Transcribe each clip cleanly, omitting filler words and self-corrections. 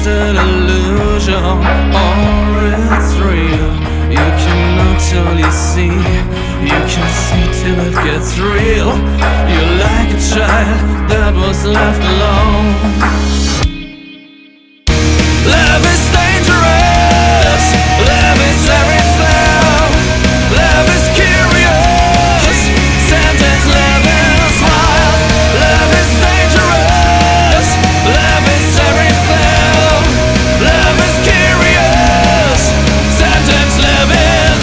just an illusion or it's real. You cannot till you see. You can see till it gets real. You're like a child that was left alone. Love is dangerous. Love is everything. Love is curious. Sentence love is wild. Love is dangerous. Love is everything. Love is curious. Sentence love is.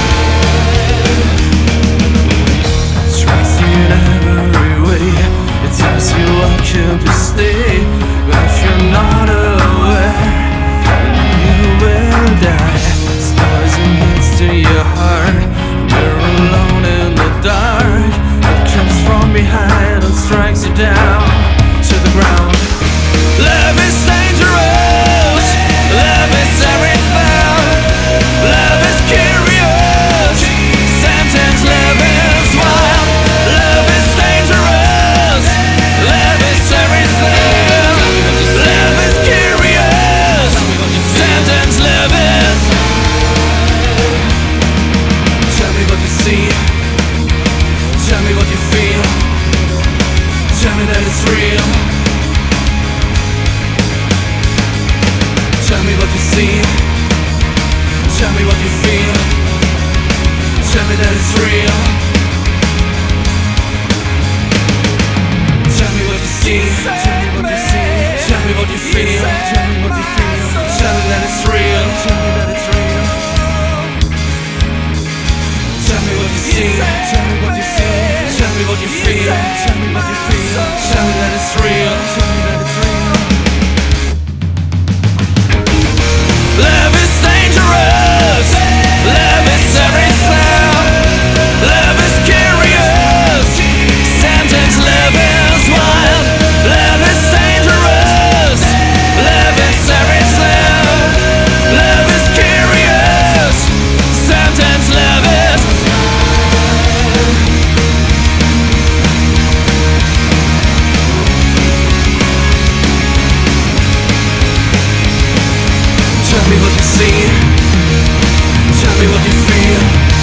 Tracks you in every way. It tells you what can be stay. But if you're not aware, you will die. It's poison gets to your heart. You're alone in the dark. It comes from behind and strikes you down to the ground. Love is dangerous. Love is everything. Love is curious. Sentence love is wild. Love is dangerous. Love is everything. Love is curious. Sentence love is. Tell me what you see. Tell me what you feel. Tell me that it's real. Tell me what you see. Tell me what you feel. Tell me that it's real. Tell me what you see. Tell me what you see. Tell me what you feel. Tell me what you feel. Tell me that it's real. Tell me that it's real. Tell me what you see. Tell me what you see. Tell me what you feel. Tell me what you feel. Tell me that it's real. Tell me that it's real. Love is dangerous. Love is everything. Love is curious. Sentence love is wild. Love is dangerous. Love is everything. Love is curious. Sentence love is. Tell me what you see. Tell me what you feel.